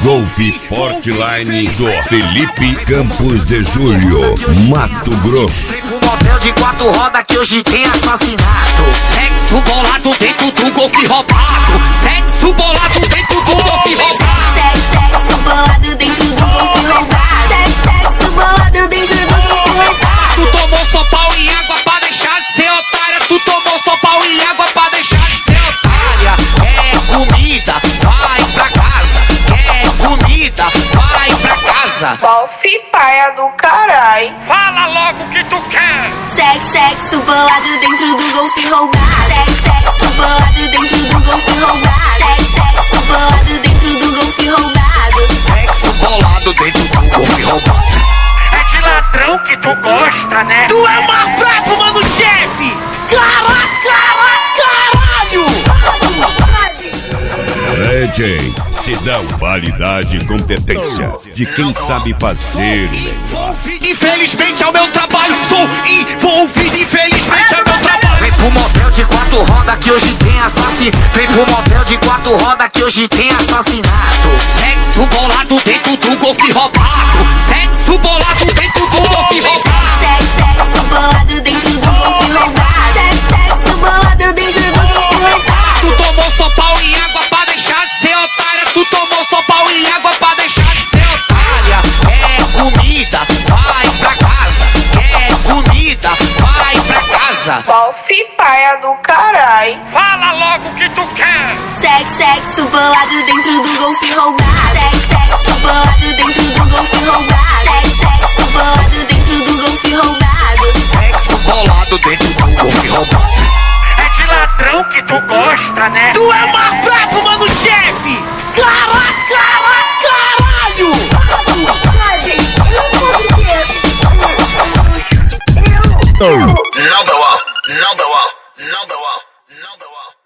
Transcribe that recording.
Golf Sportline do Felipe Campos de Julho, Mato Grosso. Vem pro motel de 4 rodas que hoje tem assassinato. Sexo bolado dentro do Golf roubado. Sexo bolado dentro do Golf roubado. Sexo bolado dentro do Golf roubado. Sexo bolado dentro do Golf roubado. Tu tomou só pau e água pra deixar de ser otária. Tu tomou só pau e água pra deixar de ser otária. Quer comida, vai pra casa. Quer comida, vai pra casa. Golf paia do carai. Fala logo o que tu quer. Sexo bolado dentro do Golf roubado. Sexo bolado dentro do Golf roubado. Sexo bolado dentro do Golf roubado. Sexo bolado dentro do Golf roubado. É de ladrão que tu gosta, né? Tu é o mais fraco, mano, chefe! Caralho! DJ se dá qualidade e competência de quem sabe fazer. Infelizmente é o meu trabalho. Sou envolvido, infelizmente é o meu trabalho. Vem pro motel de 4 rodas que hoje tem assassinato. Vem pro motel de 4 rodas que hoje tem assassinato. Sexo bolado dentro do Golf roubado. Sexo bolado dentro do Golf roubado. Sexo bolado dentro do Golf roubado. Sexo bolado dentro do Golf roubado. Tu tomou só pau e água pra deixar de ser otária. Tu tomou só pau e água pra deixar de ser otária. Quer comida, vai pra casa. Quer comida, vai pra casa. Golf paia do carai. Fala logo o que tu quer. Sexo bolado dentro do Golf roubado. Sexo bolado dentro do Golf roubado. Sexo bolado dentro do Golf roubado. Sexo bolado dentro do Golf roubado. É de ladrão que tu gosta, né? Tu é o mais fraco, mano, chefe! Caralho! Number one.